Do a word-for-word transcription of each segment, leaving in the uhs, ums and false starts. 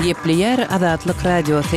Gepleyer Azatlyk Radiosu.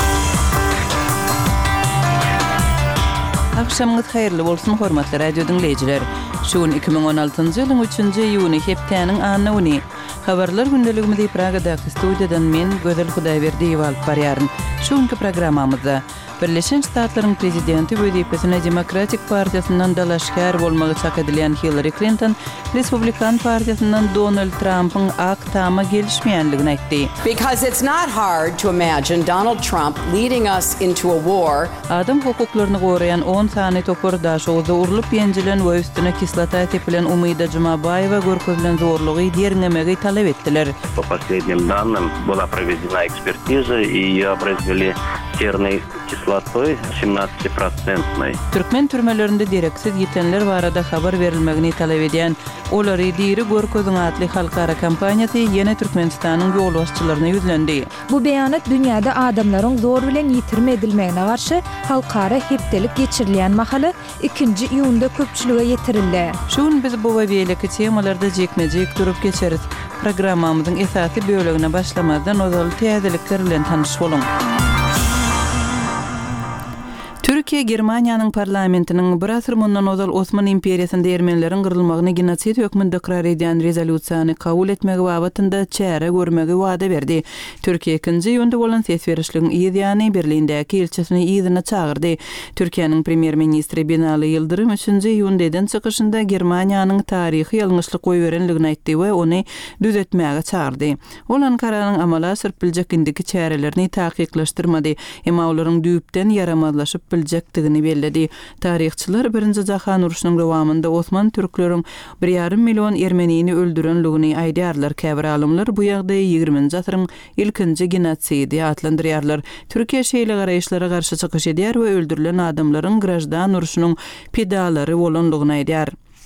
Akşamınız hayırlı bolsun hormatly radio dinleyijiler. Şuun iki bin on altıncı ýylyň üçünji iýuny hepdeniň anyny. Habarlar gündeligimizi Pragadaky studiýadan men Gözel Hudaýberdiýew alyp barýaryn. Şuňky programmamyzda Birleşen Ştatlaryň prezidenti wezipesine Demokratik Partiýasyndan dalaşkar bolmagy çak edilen Hillary Clinton, Republikan Partiýasyndan Donald Trump'yň ak tama gelişmeýänligini aýtdy. Because it's not hard to imagine Donald Trump leading us into a war. Adam hukuklaryny goraýan on sany topor daşogy urulyp ýenjilen we üstüne kislata tepilen Umyda Jumabayewa görkezlen zorlugy derňemegi talep etdiler. По последним данным была проведена экспертиза и её образовали серной кислотой семнадцать процентной. Türkmen türmelerinde direksiz ýetenler barada habar berilmegini talep edýän olary diri görkezin atly halkara kampaniýasy ýene Türkmenistanyň ýol başçylaryna ýüzlendi. Bu beýanat dünýäde adamlaryň zor bilen ýitirme edilmegine garşy halkara hepdelik geçirilen mahaly ikinji iýunda köpçülige ýetirildi. Şuň biz bu we beýleki temalarda jekmejek durup geçeriz. Programmamyzyň esasy bölegine başlamadan ozal täzelikler bilen tanyş bolun. Türkiýe Germaniýanyň parlamentiniň bir asr mundan ozal Osman imperiýasynda ermenileriň gyrylmagyny genosit hökmünde ikrar edýän rezolýusiýany kabul etmegi babatynda çäre görmegi wada berdi. Türkiýe ikinji ýönde bolan ses berişligiň ýa-ni Berlindäki elçisini ýygyna çağırdy. Türkiýanyň premier ministri Binali Yıldırım üçünji ýöndeden çykyşynda Germaniýanyň taryhy ýalňyşlyk goýberenligini aýtdy we ony düzeltmäge çağırdy. Ol Ankaranyň amala sürpiljek indiki çärelerini taýyklaşdyrmady, emma olaryň düýpden yaramazlaşyp biljekdigini belledi. Taryhçylar birinji jahan uruşynyň dowamında Osman türkleriň bir ýarym million ermenini öldürenligini aýdýarlar. Käbir alymlar bu ýagdaýy ýygrüminji asyryň ilkinji genosidy adlandyrýarlar. Türkiýe şeýle garaýşlara garşy çykyş edýär we öldürilen adamlaryň grajdan uruşynyň pedalary bolanlygyny aýdýar.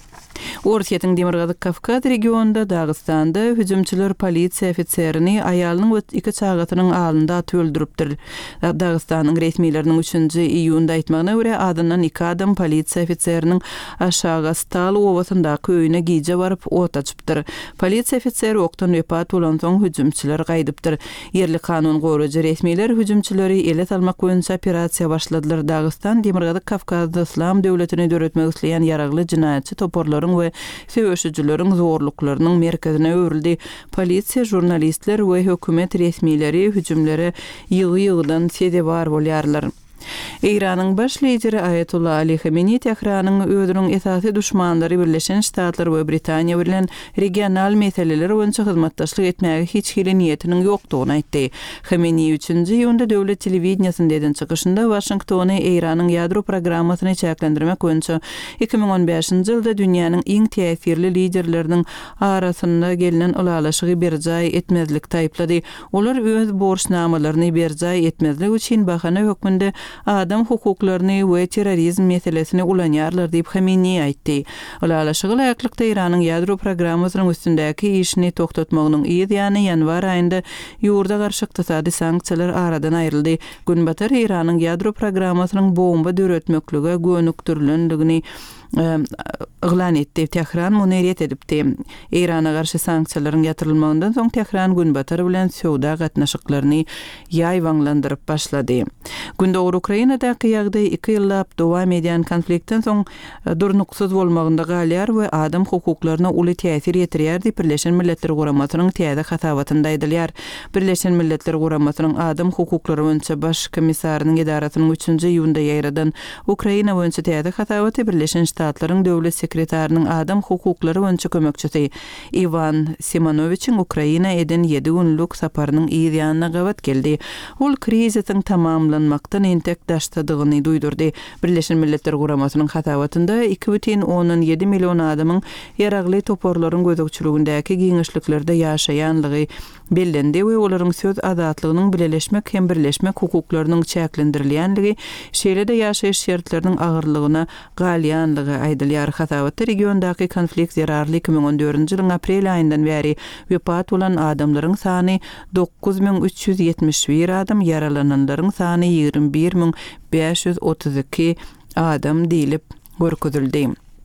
Orsiýetiň Demirgazyk Kafkaz regionunda Dagystanda hüjümçiler polisiýa ofitserini aýalynyň iki çagatynyň alynda atyp öldüripdir. Dagystanyň resmiýetleriniň üçünji iýunda aýtmagyna görä adından iki adam polisiýa ofitseriniň aşağı Stal owasyndaky öýüne giýje baryp ot açypdyr. Polisiýa ofitseri okdan wepat bolan soň hüjümçiler gaýdypdyr. Yerli kanun goraýjy resmiýetler hüjümçileri ele salmak boýunça operasiýa başladylar. Dagestan Demirgazyk Kafkazda Islam döwletini döretmek isleýän ýaragly jinaýatçy toporlar we söwüşçüleriň zorluklarynyň merkezine öwrildi. Polisiýa, jurnalistler we hökümet resmiýetleri hüjümlere ýygy-ýygydan sede bar bolýarlar. Iranyň baş lideri Ayatullah Ali Khamenei Tehranyň ödürüň esasy düşmanlary Birleşen Ştatlar we Britaniýa bilen regional meseleler boýunça hyzmatdaşlyk etmäge hiç hili niýetiniň ýokdugyny aýtdy. Khamenei üçünji ýönde döwlet telewizionyasyndan çykyşynda Washingtony Iranyň ýadro programmasyny çäklendirmek boýunça iki bin on beşinji ýylda dünýäniň iň täsirli liderleriniň arasynda gelinen ulalaşygy berjaý etmezlik taýplady. Olar öz borçnamalaryny berjaý etmezlik üçin bahana hökmünde adam hukuklaryny we terrorizm meselesini ulanýarlar diýip Khamenei aýtdy. Ulalaşygy laýaklykda Iranyň ýadro programmasynyň üstündäki işini toktatmagynyň ýa-ni ýanwar aýynda ýurda garşy ykdysady sanksiýalar aradan aýryldy. Günbatar Iranyň ýadro programmasynyň bomba döretmekligi gönükdirilendigini ıglan etdi. Tehran muny ret edipdi. Irana garşy sanksiýalaryň ýatyrylmagyndan soň Tehran günbatar bilen söwda gatnaşyklaryny ýaýwanlandyryp başlady. Gündogry Ukrainadaky ýagdaý iki ýyllap dowam edýän konfliktden soň durnuksuz bolmagynda galýar we adam hukuklaryna uly täsir ýetirýär diýip Birleşen Milletler Guramasynyň täze hatabynda aýdylýar. Birleşen Milletler Guramasynyň adam hukuklary boýunça baş komissarynyň edarasynyň üçünji ýylda ýaýradan Ukraina boýunça täze hatabaty Birleşen Ştatlaryň döwlet sekretarinyň adam hukuklary boýunça kömekçisi Ivan Simonoviçiň Ukraina eden ýedi günlük saparynyň ýerine gabat geldi. Ol kriziň tamamlanmakdan entek daştadygyny duýdurdy. Birleşen Milletler Guramasynyň hatabatynda iki бүтүн ондон жети million adamyň ýaragly toporlaryň gözükçüligindäki giňişliklerde ýaşaýanlygy bellendi we olaryň söz azatlygynyň birleşmek hem birleşmek hukuklarynyň çäklendirilýänligi, şeýle-de ýaşaýyş şertleriniň agyrlygyna galýanlygy aýdylýar. Hatabatda regiondaky konflikt zararly iki bin on dördünji ýylyň aprel aýyndan bäri wepat bolan adamlaryň sany dokuz bin üç ýüz ýetmiş bir adam, yaralananlaryň sany ýygrimi bir bin beş ýüz otuz iki adam diýilip görkezildi.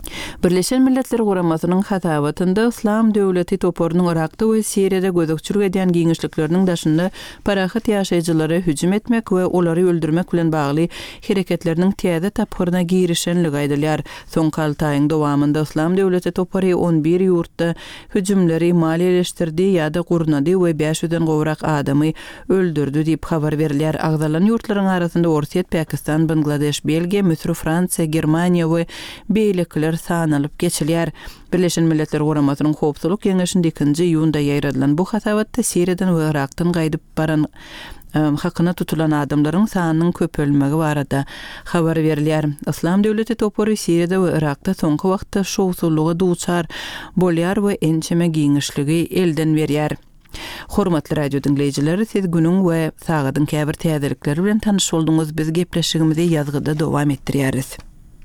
Birleşen Milletler Guramasının hatabatında İslam Döwleti toporunun Irak'ta we Siriyada gözükçülük edýän giňişlikleriniň daşynda parahat ýaşaýjylary hüjüm etmek we olary öldürmek bilen bagly hereketleriniň täze tapgyryna girişenligi aýdylýar. Soňky alty aýyň dowamında İslam Döwleti topory on bir ýurtda hüjümleri maliýeleşdirdi ýa-da gurnady we beş yüzden gowrak adamy öldürdi diýip habar berilýär. Agdalan ýurtlaryň arasynda Orsiýet, Pakistan, Bangladeş, Belgiya, Misr, Fransiýa, Germaniýa we beýlikler sanalyp geçilýär. Birleşen Milletler Guramasının Howpsuzlyk Geňeşinde ikinji ýunda ýaýradylan bu hatabatda Siriýadan we Irakdan gaýdyp baran um, hakyna tutulan adamlaryň sanynyň köpelmegi barada habar berilýär. İslam Döwleti topory Siriýada we Irakda soňky wagtda şowsuzlyga duçar bolýar we ençeme giňişligi elden berýär. Hormatly radio dinleyijileri, siz günüň we sagadyň käbir täzelikleri bilen tanyş bolduňyz. Biz gepleşigimizi ýazgyda dowam etdirýäris.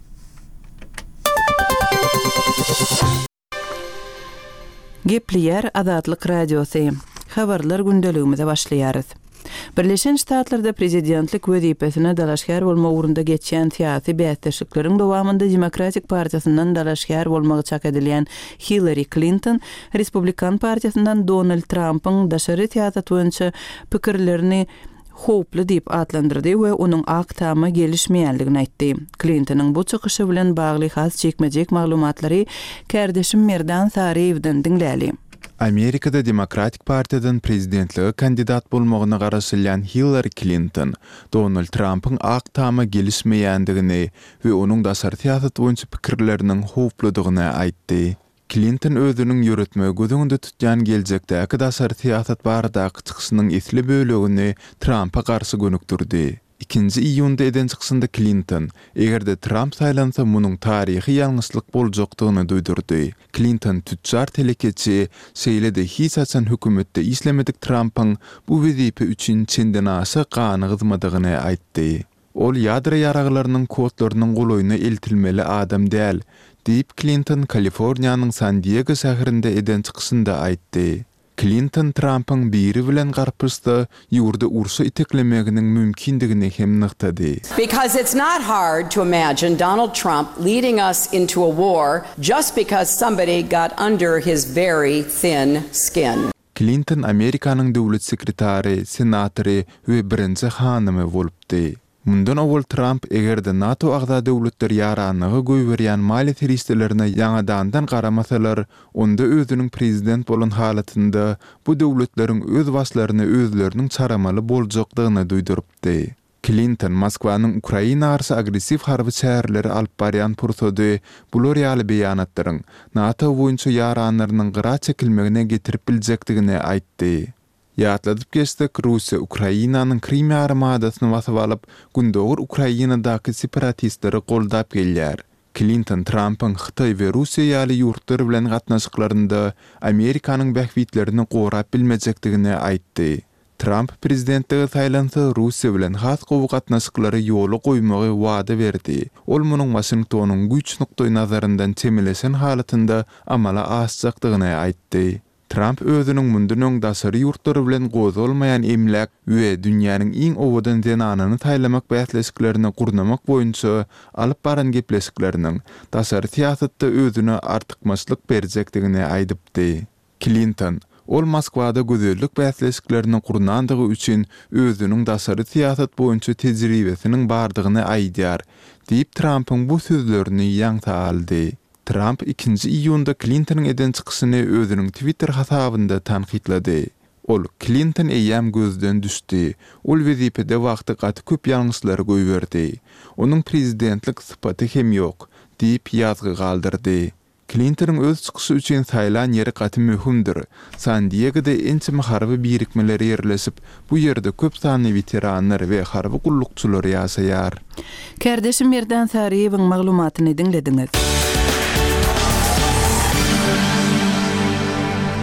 Gepliyer Azatlyk Radiosu. Habarlar gündeligimize başlaýarys. Birleşen Ştatlarda prezidentlik wezipesine dalaşgar bolmak ugrunda geçýän siýasy bäsleşikleriň dowamında Demokratik Partiýasyndan dalaşgar bolmagy çak edilýän Hillary Clinton, Respublikan Partiýasyndan Donald Trump'yň daşary siýasat boýunça pikirlerini hoply diýip atlandyrdy we onuň aktama gelişmeýänligini aýtdy. Clinton'yň bu çykyşy bilen bagly has çekmejek maglumatlary Kärdeşim Merdan Sariýewden dinläli. Amerikada Demokratik Partiýadan prezidentlige kandidat bolmagyna garaşylýan Hillary Clinton, Donald Trump'yň aktama gelişmeýändigini we onuň daşary siýasat boýunça pikirleriniň hopludygyny aýtdy. Clinton özünün yürütme gözüňde tutýan geljekdäki daşary siýasat baradaky çykyşynyň esli bölegini Trump'a garşy gönükdirdi. ikinji iýunda eden çykysynda Clinton, egerde Trump saýlansa munyň taryhy ýalňyşlyk boljakdygyny duýdurdy. Clinton tüçjar telekeçi seýlede hiç açan hökümetde işlemedik Trump'yň bu wezipe üçin çenden aşy ganygyzmadygyny aýtdy. Ol ýadra ýaraglarynyň kodlarynyň goloýuna eltilmeli adam däl, diýip Clinton Kaliforniýanyň San Diego şäherinde eden çykysynda aýtdy. Clinton Trump'yň biri bilen garpysda ýurda ursa iteklemeginiň mümkindigini hem nyktady. Because it's not hard to imagine Donald Trump leading us into a war just because somebody got under his very thin skin. Clinton Amerikanyň döwlet sekretary, senatory we birinji hanymy bolupdy. Mundan awal Trump egerde NATO agda döwletler ýaranygy goýberýän maliýe teristlerine ýaňadandan garamasalar, onda özüniň prezident bolan halatynda bu döwletleriň öz waslaryny özleriniň çaramaly boljakdygyny duýdurupdy. Clinton Moskwanyň Ukraina arasy agressiv harby çäherleri alyp barýan pursady bular ýaly beýanatlaryň NATO boýunça ýaranylarynyň gyra çekilmegine getirip biljekdigini aýtdy. Ýatladyp geçdik, Russiýa Ukrainanyň Krim ýarymadasyny wasyp alyp, gündogur Ukrainadaky separatistleri goldap gelýär. Clinton Trump'yň Xitay we Russiýa ýaly ýurtlar bilen gatnaşyklarynda Amerikanyň bähwitlerini gorap bilmejekdigini aýtdy. Trump prezidentligi saýlansa Russiýa bilen has gowy gatnaşyklary ýoly goýmagy wada berdi. Ol munyň Washingtonyň güç nukdaý nazaryndan çemilesen halatynda amala asjakdygyny aýtdy. Trump özüniň mundunyň daşary ýurtlary bilen gozy bolmaýan emlek we dünýäniň iň owadan denanyny taýlamak bäsleşiklerini gurnamak boýunça alyp baran gepleşikleriniň daşary siýasatda özüne artykmaçlyk berjekdigini aýdypdy. Clinton ol Moskwada gözellik bäsleşiklerini gurnandygy üçin özüniň daşary siýasat boýunça tejribesiniň bardygyny aýdýar, diýip Trump'yň bu sözlerini ýaňta aldy. Trump ikinji iýunda Clinton'yň eden çykysyny özüniň Twitter hasabynda tanqidlady. Ol Clinton eýäm gözden düşdi. Ol wezipede wagty gaty köp ýalňyşlar goýberdi. Onuň prezidentlik sypaty hem ýok, diýip ýazgy galdyrdy. Clinton'yň öz çykysy üçin saýlan ýeri gaty möhümdir. San Diego'da ençime harby birikmeleri ýerleşip, bu ýerde köp sanly veteranlar we harby gullukçylar ýaşaýar. Kärdeşim Merdan Sariýewiň maglumatyny dinlediňiz.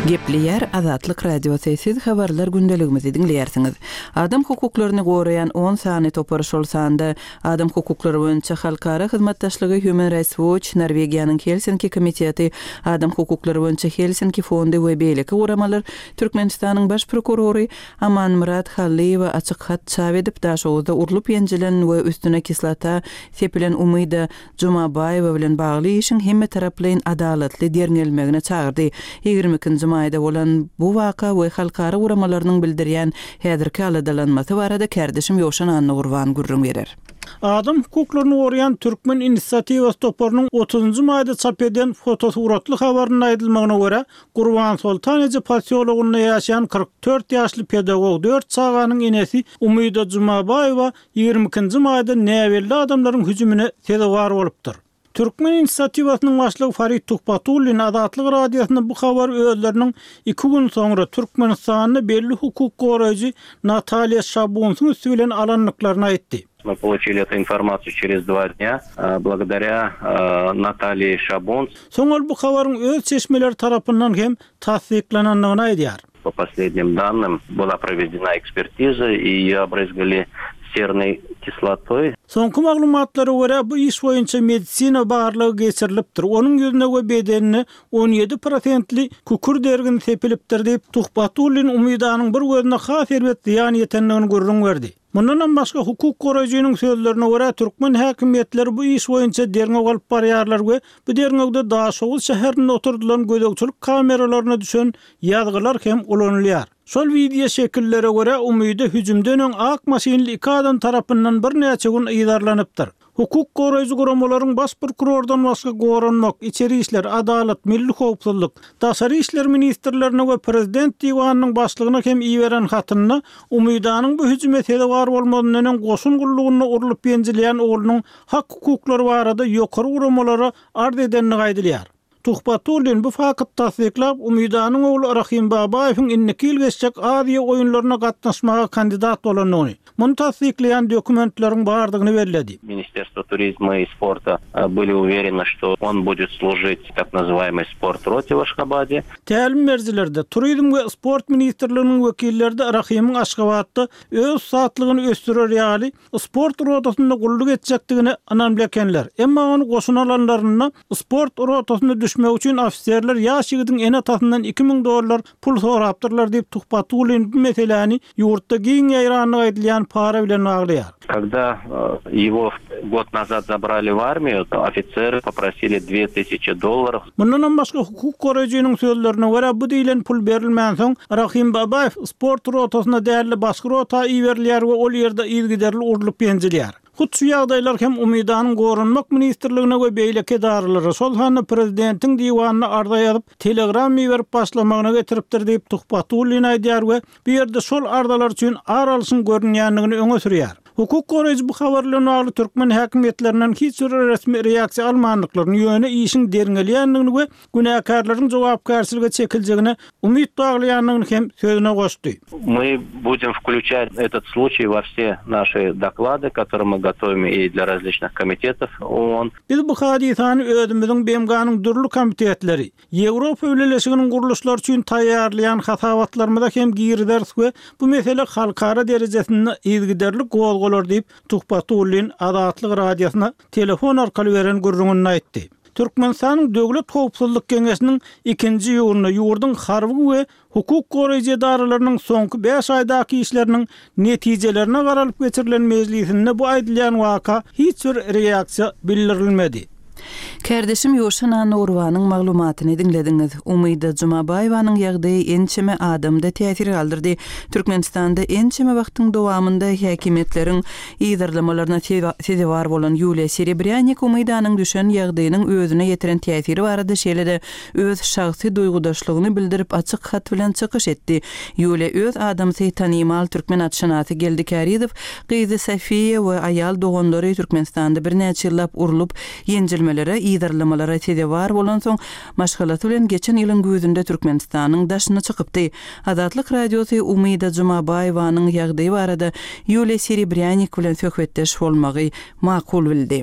Gepleyer Azatlyk Radiosu siz habarlar gündeligimizi dinleýärsiňiz. Adam hukuklaryny goraýan on sany toparış bolsanda, adam hukuklary boýunça halkara hyzmatdaşlygy Human Rights Watch, Norwegiýanyň Helsinki komiteti, adam hukuklary boýunça Helsinki fondy we beýleki goramalar Türkmenistanyň baş prokurory Aman Murat Halliýewa açyk hat çap edip daşowda urulup ýenjilen we üstüne kislata sepilen Umyda Jumabaýewa bilen bagly işin hemme taraplyň adalatly derňelmegine çağırdy. ýygrimi ikinji maýda bolan bu waka we halkara uramalarynyň bildirýän häzirki aladalanmasy barada kärdeşim Ýoşan Anna Urban gurrun berer. Adam hukuklaryny goraýan Türkmen inisiatiwasy toparynyň otuzunjy maýda çap eden fotosuratly habaryna aýdylmagyna görä, Gurban Sultan eje pasiýologunda ýaşaýan kırk dört ýaşly pedagog dört çağanyň enesi Umyda Jumabaýewa ýygrimi ikinji maýda näwelli adamlaryň hüjümine sebäp bolupdyr. Türkmen inisiatiwasynyň başlygy Farid Tuhpatullin Azatlyk radiosyna bu habar özleriniň iki gün soňra Türkmenistanyny belli hukuk goraýjy Nataliya Şabunsyň üstü bilen alanlyklaryny aýtdy. Мы получили эту информацию через два дня благодаря Наталье Шабунц. Soňal bu habaryň öz çeşmeleri tarapyndan hem tasdiklananlygyny aýdýar. По последним данным была проведена экспертиза и её обрызгали серной кислотой. Soňky maglumatlary görä bu iş boýunça medisina bagarlygy geçirilipdir. Onuň ýüzüne we bedenine on ýedi prosentli kukur dergini sepilipdir diýip Tuhpatullin Umydanyň bir gözüne has erbet ziýan ýetenligini gurrun berdi. Mundan başga hukuk goraýjynyň sözlerine görä Türkmen häkimetleri bu iş boýunça derňe bolup barýarlar we bu derňegde Daşoğuz şäherinde oturdulan gödekçilik kameralaryna düşen ýazgylar hem ulanylýar. Şol video şekillere görä Umyda hüjümden öň ak maşinli iki adam tarapyndan bir näçe gün ýydarlanypdyr. Hukuk goraýjy guramalaryň baş prokurordan başga goranmak, içeri işler, adalet, milli howpsuzlyk, daşary işler ministrlerine we prezident diýwanynyň başlygyna hem iýeren hatyna Umydanyň bu hüjüme sebäp bolmagynyň goşun gullugyna urulup ýenjilen oglunyň hak hukuklary barada ýokary guramalary ard edenini aýdylýar. Tuhpatullin bu fakat tasdiklap Umydanyň ogly Rahim Babaýewiň inniki ýyl geçjek Aziýa oýunlaryna gatnaşmaga kandidat bolanyny, muny tasdiklayan dokumentleriň bardygyny bellädi. Министерство туризма и спорта были уверены, что он будет служить так называемой спорт-роте в Ашхабаде. Tälim merzilerde Turizm we Sport ministrliginiň wekilleri de Rahimyň Aşgabatda öz satlygyny ösdürer ýaly sport rotasynda gulluk etjekdigini anan bilekenler. Emma onu goşun alanlaryna sport rotasyna düşmek üçin ofisiýerler ýaş ýigitiň en atasyndan iki ming dollar pul sorapdyrlar diýip Tuhpatullin bu meseleni ýurtda giň ýaýranyny aýdylýan para bilen aglýar. Когда его год назад забрали в армию, то офицеры попросили две тысячи долларов. Mundan başga hukuk goraýjynyň sözlerine görä bu diýilen pul berilmän soň Rahim Babaýew sport rotasyna däli başga rota iýerler we ol ýerde ýygyderli urulup ýenjilýär. Hut şu ýagdaýlar hem Umydanyň goranmak ministrligine we beýleki idaralary şol hany prezidentiň diýwanyna arda ýazyp telegram ýerip başlamagyna getiripdir diýip Tuhpatullin aýdýar we bu ýerde şol ardalar üçin aralşyň görünýänligini öňe sürýär. Hukuk goraýjy bu habarlaryň bagly Türkmen häkimetlerinden hiç bir resmi reaksiýa almanlyklaryny ýöne işin derňelýänligini we günäkarlaryň jogapkärçilige çekiljegine umyt baglaýanlygyny hem sözüne goşdy. Мы будем включать этот случай во все наши доклады, которые мы готовим и для различных комитетов ООН. Biz bu hadisany özümiziň bemganyň durly komitetleri, Ýewropa Ýöneşiginiň guruluşlary üçin taýýarlayan hasawatlarymyza hem girders we bu mesele halkara derejesinde ýygyderli golgolar diýip Tuhpatullin Azatlyk radiosyna telefon arkaly beren gurrungyny aýtdy. Türkmenistanyň Döwlet Howpsuzlyk Geňeşiniň ikinji ýylyna ýurdun harby we hukuk goraýjy idaralarynyň soňky beş aýdaky işleriniň netijelerine garalyp geçirilen mejlisinde bu aýdylýan waka hiç bir reaksiýa bildirilmedi. Kärdeşim Ýoşan Anna Urbanyň maglumatyny dinlediňiz. Umyda Jumabaýewanyň ýagdaýy ençeme adamda täsir galdyrdy. Türkmenistanda ençeme wagtyň dowamında häkimetleriň ýydarlamalaryna sebäp bolan Ýuliýa Serebryanik Umydanyň düşen ýagdaýynyň özüne ýetiren täsiri barada şeýlede öz şahsy duýgudaşlygyny bildirip açyk hat bilen çykyş etdi. Ýuliýa öz adamsy tanymal türkmen atşanasy Geldikariýew, gyzy Safiýe we aýal dogandary Türkmenistanda bir näçe ýyllap urulup ýenjilmelere ýydarlamalara sebäp bolan soň maşgalaty bilen geçen ýylyň gözünde Türkmenistanyň daşyna çykypdy. Azatlyk radiosy Umyda Jumabaýewanyň ýagdaýy barada Ýuliýa Serebryanik bilen söhbetdeş bolmagy makul bildi.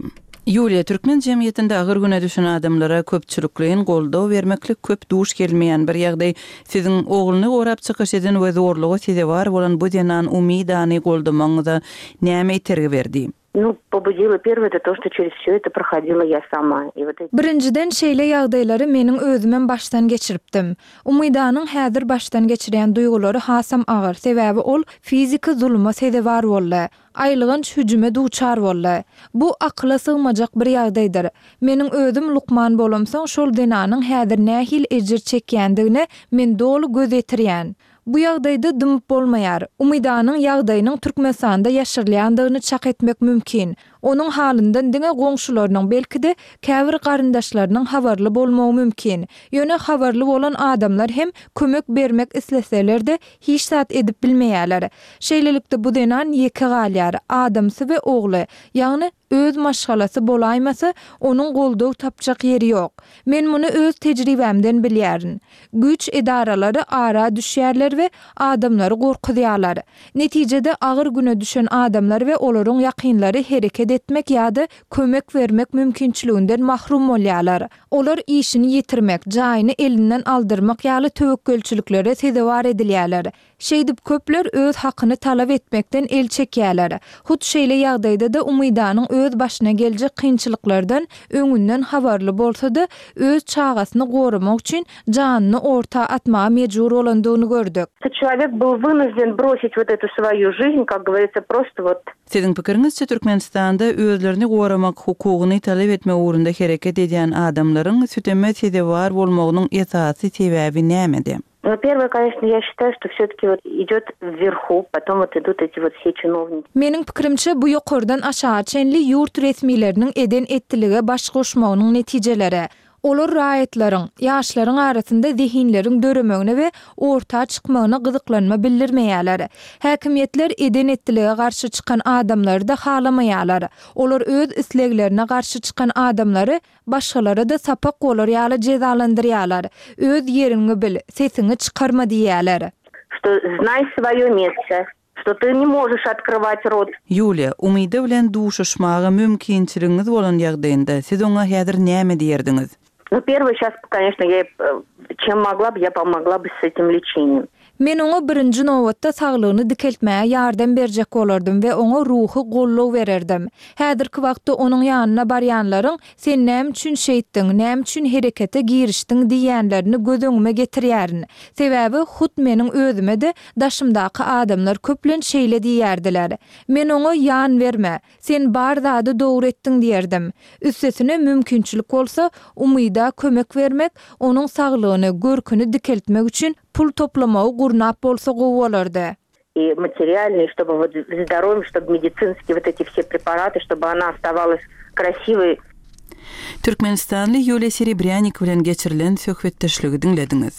Ýulia, türkmen jemgyýetinde agyr güne düşen adamlara köpçülikliň goldaw bermeklik köp duş gelmeýän bir ýagdaý. Siziň ogluny gorap çykyş eden we zorlugy size bar bolan bu denan umydany goldamaňyza näme tergi berdi? Ну, побудило первое это то, что через всё это проходила я сама. И вот эти... Birinciden şeýle ýagdaýlary meniň özümem baştan geçiripdim. Umydanyň häzir baştan geçirýän duýgulary hasam agyr. Sebäbi ol fiziki zulma sedebar bolla. Aýlygynç hüjüme duçar bolla. Bu akla sığmajak bir ýagdaýdyr. Meniň özüm lukman bolamsaň şol denanyň häzir nähil ejir çekýändigine men dolu göz etirýän. Bu ýagdaýda dymyp bolmaýar. Umydanyň ýagdaýynyň Türkmenistanda ýaşyrylýandygyny çak etmek mümkin. Onun halyndan diňe goňşularynyň belkide käbir garyndaşlarynyň habarly bolmagy mümkin. Ýöne habarly bolan adamlar hem kömek bermek isleseler-de hiç zat edip bilmeýärler. Şeýlelikde bu denan ýeke galýar, adamsy we ogly, ýagny öz maşgalasy bolaýmasy onuň goldaw tapjak ýeri ýok. Men muny öz tejribemden bilýärin. Güç edaralary ara düşýärler we adamlary gorkudýarlar. Netijede agyr güne düşen adamlar we olaryň ýakynlary hereket etmek ýa-da kömek vermek mümkinçiliginden mahrum bolýarlar. Olar işini ýetirmek, jaýyny elinden aldyrmak ýaly töwekkülçiliklere sedebar edilýärler. Şeýdip köpler öz hakyny talap etmekden el çekýärler. Hut şeýle ýagdaýda da umydanyň öz başyna geljek kynçylyklardan öňünden habarly bolsa-da öz çağasyny goramak üçin janyny orta atmaga mejbur bolandygyny gördük. Человек был вынужден бросить вот эту свою жизнь, как говорится, просто вот. Siziň pikiриňizçe Türkmenistanda özlerini goramak hukugyny talap etmek ugrunda hereket edýän adamlaryň süteme sedebar bolmagynyň esasy sebäbi nämedi? Ну, первое, конечно, я считаю, что всё-таки вот идёт вверху, потом вот идут эти вот все чиновники. Meniň pikirimçe bu ýokurdan aşağı çenli ýurt resmileriniň eden etdilige baş goşmagynyň netijeleri. Olar raýatlaryň, ýaşlaryň arasynda zihinleriň döremegine we orta çykmagyna gyzyklanma bildirmeýärler. Häkimetler eden etdilige garşy çykan adamlary da halamaýarlar. Olar öz isleglerine garşy çykan adamlary başgalary da sapak bolar ýaly jezalandyrýarlar. Öz ýeriňi bil, sesiňi çykarma diýärler. Что знай своё место, что ты не можешь открывать рот. Ýulia, umyda bilen duşuşmagy mümkinçiligiňiz bolan ýagdaýynda siz oňa häzir näme diýerdiňiz? Ну, первое, сейчас, конечно, я чем могла бы, я помогла бы с этим лечением. Men oňa birinji nowatda saglygyny dikeltmäge ýardam berjek bolardym we oňa ruhy gollaw bererdim. Häzirki wagtda onuň ýanyna barýanlaryň sen näme üçin şeýtdiň, näme üçin herekete girişdiň diýenlerini göz-öňüme getirýärin. Sebäbi hut meniň özüme de daşymdaky adamlar köplen şeýle diýerdiler. Men oňa ýan verme, sen bar zady dogry etdiň diýerdim. Üstesine mümkinçilik bolsa umyda kömek vermek, onuň saglygyny, görküni dikeltmek üçin pul toplamagy gurnap bolsa gowalardy. И материальный, чтобы вот здоровье, чтобы медицинские вот эти все препараты, чтобы она оставалась красивой. Türkmenistanly Ýulia Serebryanik bilen geçirilen söhbetdeşligi dinlediňiz.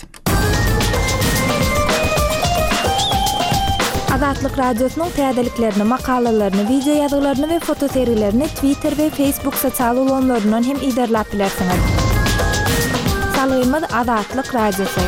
Azatlyk radiosynyň täzeliklerini, makalalaryny, video ýazgylaryny we fotoseriýlerini Twitter we Facebook sosial ulanlaryndan hem iderläp bilersiňiz. Salymyz Azatlyk radiosy.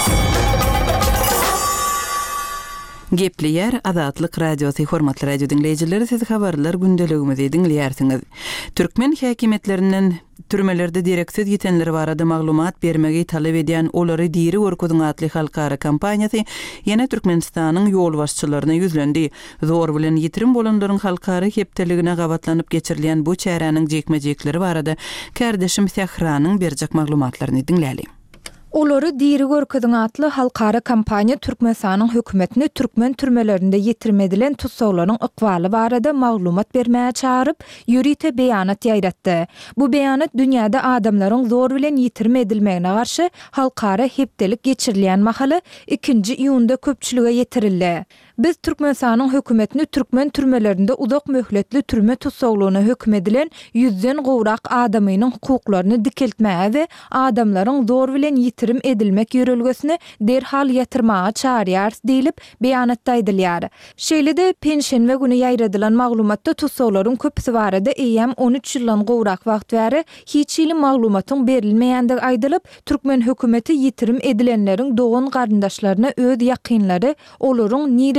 Gepli yer Azatlyk radiosi hormatly radio dinleýijileri, siz habarlar gündeligimizi dinleýärsiňiz. Türkmen häkimetlerinden türmelerde direksiz ýetenleri barada maglumat bermegi talap edýän olary diri görkeziň atly halkara kampaniýasy ýene Türkmenistanyň ýol başçylaryna ýüzlendi. Zor bilen ýetirim bolanlaryň halkara hepdeligine gabatlanyp geçirilýän bu çäranyň jekmejekleri barada kardeşim Sähranyň berjek maglumatlaryny dinläli. Olary diri görkeziň atly halkara kampaniýa Türkmenistanyň hökümetini türkmen türmelerinde ýetirmedilen tutsaglaryň ykbaly barada maglumat bermäge çağırıp ýürite beýanat ýaýratdy. Bu beýanat dünýäde adamlaryň zor bilen ýetirme edilmegine garşy halkara hepdelik geçirilýän mahaly ikinji iýunda köpçülige ýetirildi. Biz Türkmenistanyň hökümetini türkmen türmelerinde uzak möhletli türme tutsaglaryna hökm edilen yüzden gowrak adamynyň hukuklaryny dikeltmäge we adamlaryň zor bilen ýetirim edilmek ýörelgesine derhal ýatyrmaga çağırýar diýilip beýanatda aýdylýar. Şeýle-de pensiýa güni ýaýradylan maglumatda tutsaglaryň köpüsi barada eýem on üç ýyldan gowrak wagt bäri hiç ýyly maglumatyň berilmeýändigi aýdylyp, türkmen hökümeti ýetirim edilenleriň dogan garyndaşlaryna öz ýakynlary olaryň nire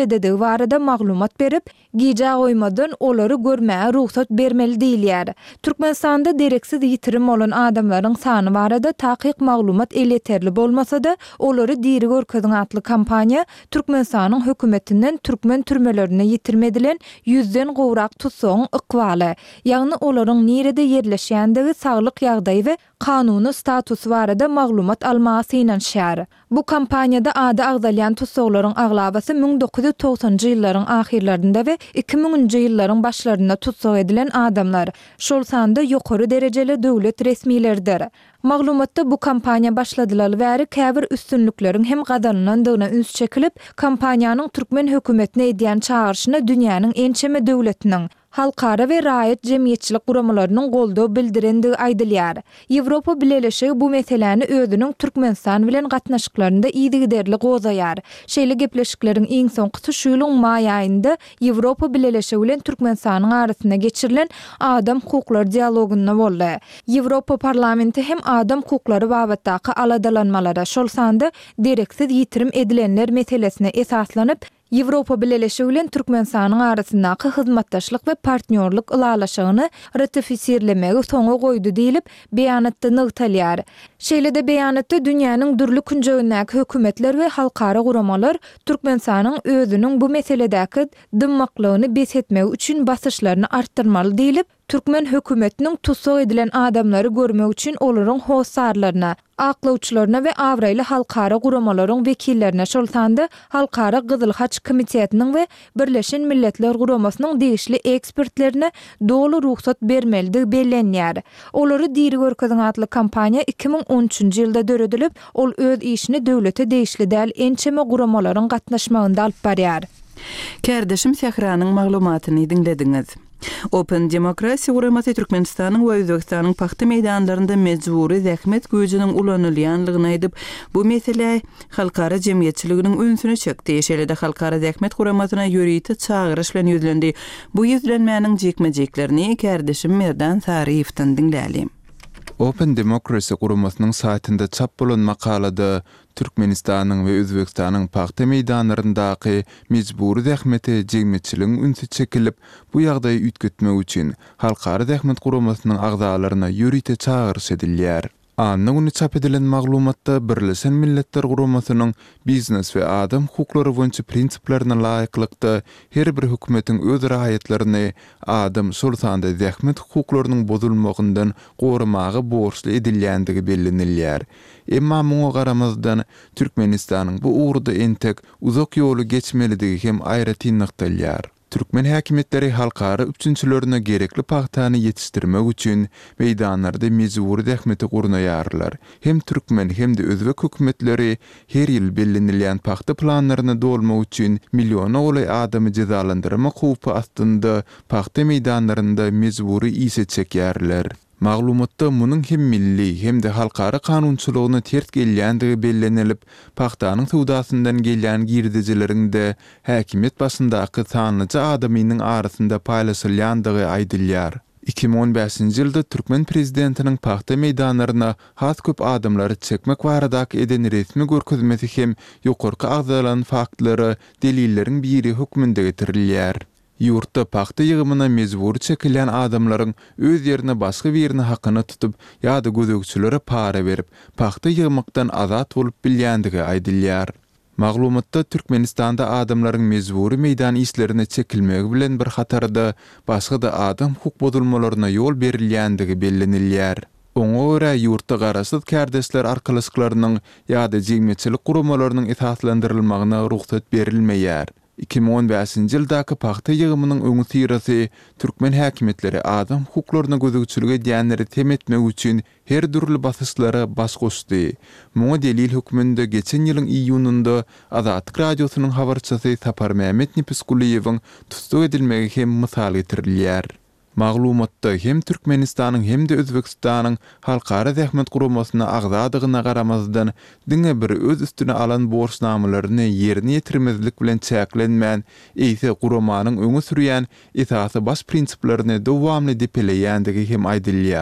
edediği barada maglumat berip, giýja goýmadan olary görmäge ruhsat bermeli diýilýär. Türkmenistanda dereksiz ýitirim bolan adamlaryň sany barada takyk maglumat eleterli bolmasa-da, olary diri görkezin atly kampaniýa Türkmenistanyň hökümetinden türkmen türmelerine ýitirmedilen yüzden gowrak tutsagyň ykbaly, ýagny olaryň nerede ýerleşýändigi saglyk ýagdaýy we kanuny statusy barada maglumat almasy ýa şär. Bu kampaniýada ady agdalýan tutsaglaryň aglabasy ming dokuz ýüz togsanjy ýyllaryň ahirlerinde we iki miňinji ýyllaryň başlarynda tutsag edilen adamlar, şol sanda ýokary derejeli döwlet resmiýleridir. Maglumatda bu kampaniýa başladylar bäri käbir üstünlikleriň hem gadanlandygyna üns çekilip, kampaniýanyň türkmen hökümetine edýän çağırşyna dünýäniň ençeme döwletiniň halkara we raýat jemgyýetçilik guramalarynyň goldaw bildirendigi aýdylýar. Ýewropa Birleşigi bu meseleni özüniň Türkmenistan bilen gatnaşyklaryna ýygyderli gozaýar. Şeýle gepleşikleriň iň soňky şu ýylyň maý aýynda Ýewropa Birleşigi bilen Türkmenistanyň arasynda geçirilen adam hukukları dialogyna boldy. Ýewropa parlamenti hem adam hukuklary babatdaky aladalanmalara şol sanda dereksiz ýitirim edilenler meselesine esaslanyp, Ýewropa Birleşigi bilen Türkmenistanyň arasyndaky hyzmatdaşlyk we partnerlik ulalaşygyny ratifisirlemegi soňa goýdy diýilip beýanatda nygtalýar. Şeýle-de beýanatda dünýäniň dürli künjegindäki hökümetler we halkara guramalar Türkmenistanyň özüniň bu meseledäki dymmaklygyny besetmegi üçin basyşlaryny artdyrmaly diýilip, Türkmen hökümetiniň tutsag edilen adamlary görmek üçin olaryň hossarlaryna, aklawçylaryna we awraýly halkara guramalaryň wekillerine şol sanda Halkara Gyzyl Haç Komitetiniň we Birleşen Milletler Guramasynyň degişli ekspertlerine dolu ruhsat bermeligi bellenýär. Olary diri görkezin atly kampaniýa iki miň on üçinji ýylda döredilip, ol öz işini döwlete degişli däl ençeme guramalaryň gatnaşmagynda alyp barýar. Kärdeşim Sehranyň maglumatyny dinlediňiz. Open Demokrasiýa Guramasy Türkmenistanyň we Özbekistanyň paxta meýdanlarynda mejbury zähmet güýjüniň ulanylýanlygyny aýdyp, bu mesele halkara jemgyýetçiliginiň öňsüne çekdi. Şeýle-de halkara zähmet guramasyna ýöriýeti çağırış bilen ýüzlendi. Bu ýüzlenmäniň jekmejeklerini kärdeşim Merdan Sariýewden dinläli. Open Demokrasiýa Guramasynyň saýtynda çap bolan makalada Türkmenistanyň we Özbekistanyň paxta meýdanlaryndaky mejbury zähmeti jemgyýetçiligiň ünsü çekilip, bu ýagdaýy ütgetmek üçin halkara zähmet guramasynyň agzalaryna ýöriýeti çağırış edilýär. Anna güni çap edilen maglumatda Birleşen Milletler Guramasynyň biznes we adam hukuklary boýunça prinsiplaryna laýyklykda her bir hökümetiň öz raýatlaryny adam sultanda zähmet hukuklarynyň bozulmagyndan goramagy borçly edilýändigi bellenilýär. Emma muňa garamazdan Türkmenistanyň bu uğurda entek uzak ýolu geçmelidigi hem aýratyn nyktalýar. Türkmen häkimetleri halkara üçünçülerine gerekli paxtany yetiştirmek üçin meýdanlarda mejbury zähmeti gurnaýarlar. Hem Türkmen hem de özbek hökümetleri her ýyl bellenilýän paxta planlaryny dolmak üçin million oly adamy cezalandyrmak hukupy astynda paxta meýdanlarynda mejbury ise çekýärler. Maglumatda munyň hem milli hem de halkara kanunçylygyna tert gelýändigi bellenilip, paxtanyň sowdasyndan gelýän girdijileriň de häkimet başyndaky sanlyca adamynyň arasynda paýlaşylýandygy aýdylýar. iki miň on beşinji ýylda Türkmen prezidentiniň paxta meýdanlaryna has köp adamlary çekmek baradaky eden resmi görkezmesi hem ýokarky agzalan faktlary delillerin biri hökmünde getirilýär. Ýurtda paxta ýygymyna mejbury çekilýän adamlaryň öz ýerine başga birini hakyny tutup ýa-da gözegçilere para berip paxta ýygmakdan azat bolup bilýändigi aýdylýar. Maglumatda Türkmenistanda adamlaryň mejbury meýdan işlerine çekilmegi bilen bir hatarda başga-da adam hukuk bozulmalaryna ýol berilýändigi bellenilýär. Oňa görä ýurtda garaşsyz kärdeşler arkalyşyklarynyň ýa-da jemgyýetçilik guramalarynyň esaslandyrylmagyna ruhsat berilmeýär. iki miň on beşinji ýyldaky paxta ýygymynyň öňü sirasy Türkmen häkimetleri adam hukuklaryna gözegçilige diýenleri temetmek üçin her dürli basyşlara baş goşdy. Muňa delil hökmünde geçen ýylyň iýunynda Azatlyk radiosynyň habarçysy Sapar Mehmet Nipiskuliýewiň tutsak edilmegi hem mysal getirilýär. Maglumatda hem Türkmenistanyň hem de Özbekistanyň halkara zähmet guramasyna agzadygyna garamazdan diňe bir öz üstüne alan borçnamalaryny ýerine ýetirmezlik bilen çäklenmän eýse guramanyň öňe sürýän esasy baş prinsiplaryny dowamly depeleýändigi hem aýdylýar.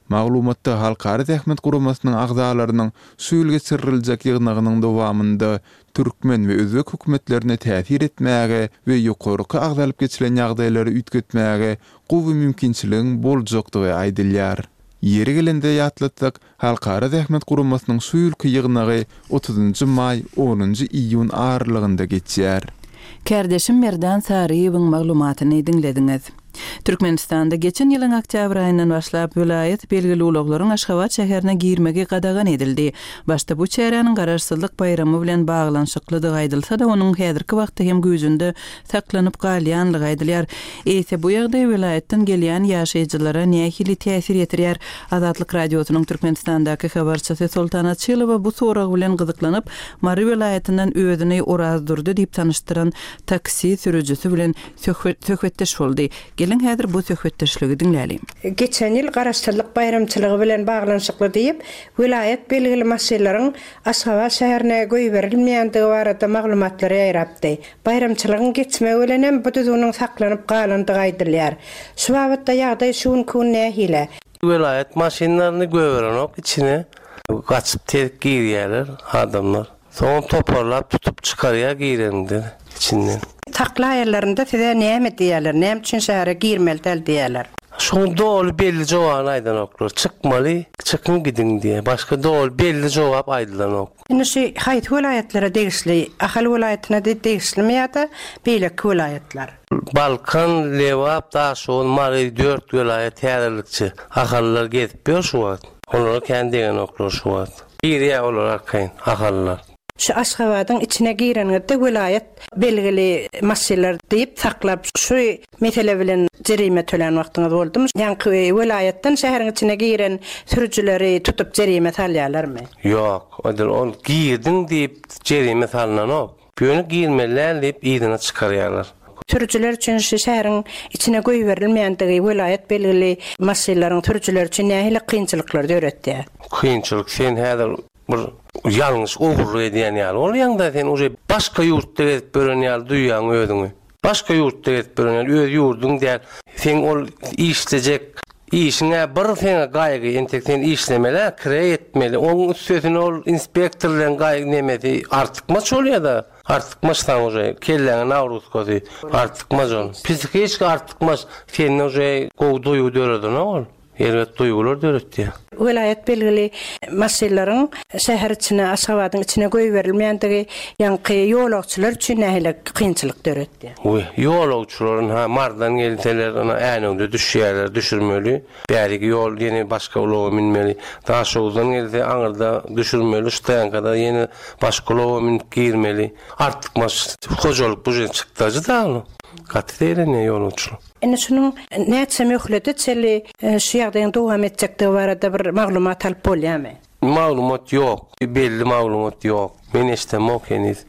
Maglumatda Halkara Tähmet Guramasynyň agzalarynyň süýl geçiriljek ýygnagynyň dowamında türkmen we özbek hökümetlerine täsir etmäge we ýokarky agzalyp geçilen ýagdaýlary üýtgetmäge gowy mümkinçiligiň boljakdygy aýdylýar. Yeri gelende ýatlatsak, Halkara Tähmet Guramasynyň süýlki ýygnagy otuzynjy may onunjy iýun aralygynda geçýär. Kärdeşim Merdan Saryýewiň maglumatyny dinlediňiz. Türkmenistanda geçen ýylyň oktýabr aýyndan başlap vilayet belgili uluglaryň Aşgabat şäherine girmegi gadagan edildi. Başda bu çäräniň garaşsyzlyk bayramy bilen baglanşyklydygy aýdylsa da onuň häzirki wagtda hem güýjünde saklanyp galýanlygy aýdylýar. Eýse bu ýagdaý vilayetden gelýän ýaşaýjylara nähili täsir ýetirýär. Azatlyk radiosynyň Türkmenistandaky habarçysy Sultana Çylova bu sorag bilen gyzyklanyp, Mary vilayetinden özüni orazdurdy diýip tanyşdyran taksi sürüjüsi bilen söhbetdeş boldy. Gelin häzir bu söhbetdeşligi dinlälim. Geçen ýyl garaşsyzlyk bayramçylygy bilen baglanşykly diýip, vilayet belgili masalalaryň Aşgabat şäherine goýberilmeýändigi barada maglumatlary ýaratdy. Bayramçylygyň geçmegi bilen hem bu düzüniň saklanyp galandygy aýdylýar. Şu wagtda ýagdaý şunkun nähile. Vilayet maşinalaryny göwerenok içine gaçyp terk girýärler adamlar. Soň toparlap tutup çykarýar girendi içinden. Takla ayarlarında size näme diýerler, näme üçin şähere girmeli diýerler. Şoň dol belli jogap aýdan oklar. Çykmaly, çykyň gidin diýe. Başga dol belli jogap aýdylan ok. Indi şu haýt welaýetlere degisli, ahal welaýetine de degislimýärdi, beýleki welaýetler. Balkan, Lewap, Daşol, Mary dört welaýet täzelikçi ahallar gezip ber şu wagt. Onlar kendigen oklar şu wagt. Bir ýa olar arkaýyn ahallar. Şu Aşgabatyň içine gireninde welaýet belgili masalalar diýip saklap şu mesele bilen jerime tölen wagtyňyz boldymy? Ýa-ni welaýetden şäheriň içine giren sürüjüleri tutup jerime salýarlarmy? Ýok, odal ol girdin diýip jerime salynan ok. Böňe girmeler diýip ýygyna çykarýarlar. Sürüjüler üçin şu şäheriň içine goýberilmeýändigi welaýet belgili masalalaryň sürüjüler üçin nähili kynçylyklar döretdi. Kynçylyk sen häzir bir ýalňyş ogurlyk edýän ýaly. Ol ýanda sen uje başga ýurtda gezip beren ýaly duýýan özüňi. Başga ýurtda gezip beren ýaly öz ýurduň däl. Sen ol işlejek işine bir sene gaýgy entek sen işlemeler, kire etmeli. Onuň üstüne ol inspektorlaryň gaýgy nemedi artykmaç bolýar da. Artykmaçdan uje kelleňe nawruz gozy. Artykmaç ol. Psihik artykmaç sen uje gowduýu döredin ol. Elbet duygular döretdi. Vilayet belgili masalalaryň şäher içine, Aşgabatyň içine goýberilmeýändigi ýa-ni ýolagçylar üçin nähili kynçylyk döretdi. Oy, ýolagçylaryň ha mardan gelseler ana äňinde düşýärler, düşürmeli. Bärigi ýol ýene başga ulaga minmeli. Daşowdan gelse aňyrda düşürmeli, ştaýankada ýene başga ulaga minip girmeli. Artykmaç hojalyk bu ýere çykdyjy da. Katderine ýolagçylar. Ene şunun näçe möhleti çeli şu ýagdaýyň dowam etjekdigi barada bir maglumat alyp bolýarmy? Maglumat ýok, belli maglumat ýok. Men eşdemok henüz.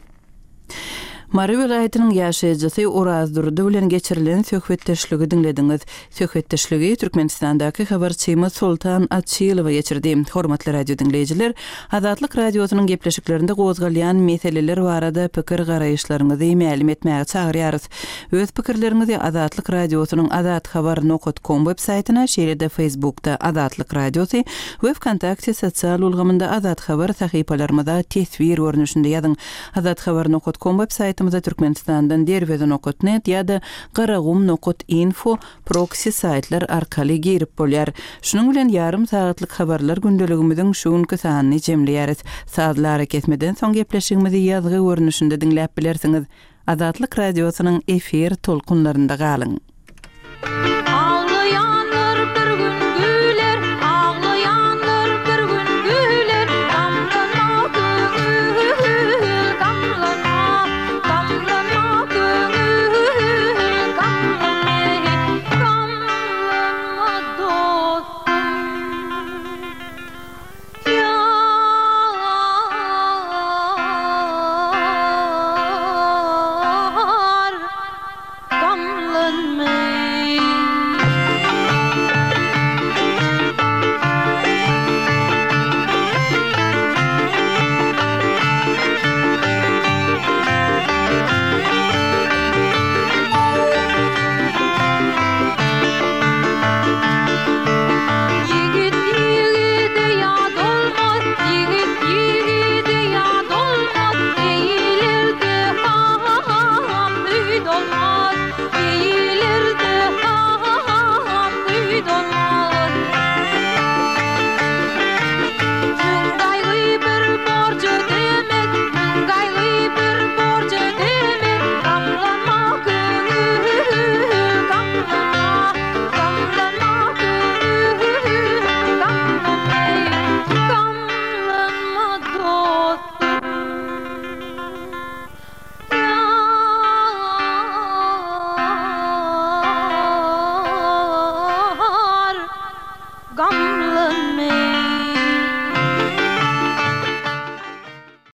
Mary vilayetiniň ýaşaýjysy Orazdurdy bilen geçirilen söhbetdeşligi dinlediňiz. Söhbetdeşligi Türkmenistandaky habarçymyz Sultan Çylywa geçirdi. Hormatly radio dinleýijiler, Azatlyk radiosynyň gepleşiklerinde gozgalýan meseleler barada pikir garaýyşlaryňyzy ma'lum etmäge çagyrýarys. Öz pikirleriňizi Azatlyk radiosynyň azat habar nokta com web saýtyna, şeýle-de Facebookda Azatlyk radiosy we Wkontakte sosial ulgamynda Azat habar sahypalarymyza tesvir görnüşinde ýazyň. Azat habar nokta com web saýty Türkmenistandan derweden nokta net ýa-da garagum nokta info proxy saytlar arkaly girip bolýar. Şunuň bilen ýarym saatlyk habarlar gündeligimiziň şuňky sanyny jemleýäris. Saatlar kesmeden soň gepleşigimizi ýazgy görnüşinde dinläp bilersiňiz. Azatlyk radiosynyň efir tolkunlarynda galyň.